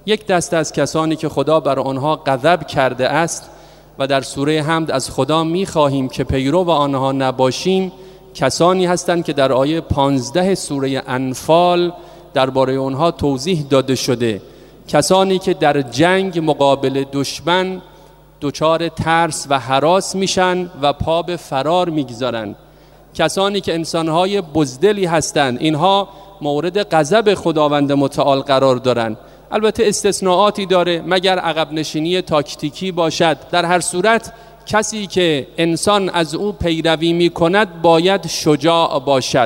یک دسته از کسانی که خدا بر آنها غضب کرده است و در سوره حمد از خدا می‌خواهیم که پیرو آنها نباشیم، کسانی هستند که در آیه 15 سوره انفال درباره آنها توضیح داده شده. کسانی که در جنگ مقابل دشمن دچار ترس و هراس میشن و پا به فرار میگذارن. کسانی که انسانهای بزدلی هستند، اینها مورد غضب خداوند متعال قرار دارن. البته استثناءاتی داره، مگر عقب نشینی تاکتیکی باشد. در هر صورت کسی که انسان از او پیروی می کند باید شجاع باشد.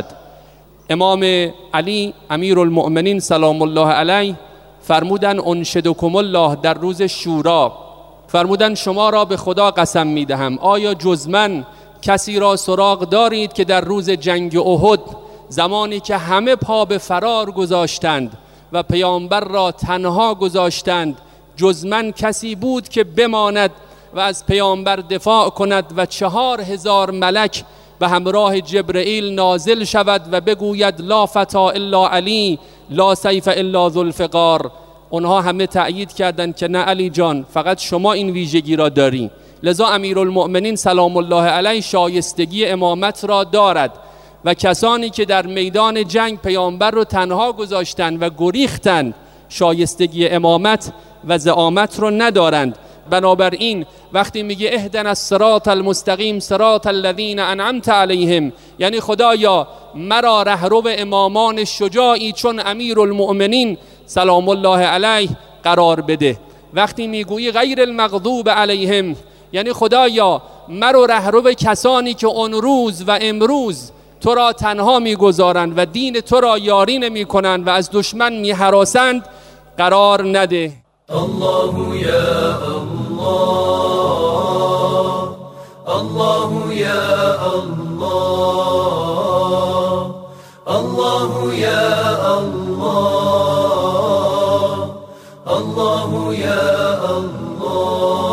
امام علی امیرالمؤمنین سلام الله علیه فرمودن انشدکم الله در روز شورا، فرمودن شما را به خدا قسم می دهم، آیا جز من کسی را سراغ دارید که در روز جنگ احد زمانی که همه پا به فرار گذاشتند و پیامبر را تنها گذاشتند، جز من کسی بود که بماند و از پیامبر دفاع کند و 4000 ملک به همراه جبرئیل نازل شود و بگوید لا فتا الا علی لا سیف الا ذوالفقار؟ اونها همه تأیید کردند که نه علی جان، فقط شما این ویژگی را داری. لذا امیرالمؤمنین سلام الله علیه شایستگی امامت را دارد و کسانی که در میدان جنگ پیامبر رو تنها گذاشتند و گریختند شایستگی امامت و زعامت رو ندارند. بنابراین وقتی میگه اهدنا الصراط المستقیم صراط الذین انعمت علیهم، یعنی خدایا مرا رهرو امامان شجاعی چون امیرالمؤمنین سلام الله علیه قرار بده. وقتی میگویی غیر المغضوب علیهم، یعنی خدایا مرا رهرو کسانی که اون روز و امروز تو را تنها میگذارند و دین تو را یاری نمیکنند و از دشمن میهراسند قرار نده. الله یا الله، الله یا الله، الله یا الله، الله یا الله.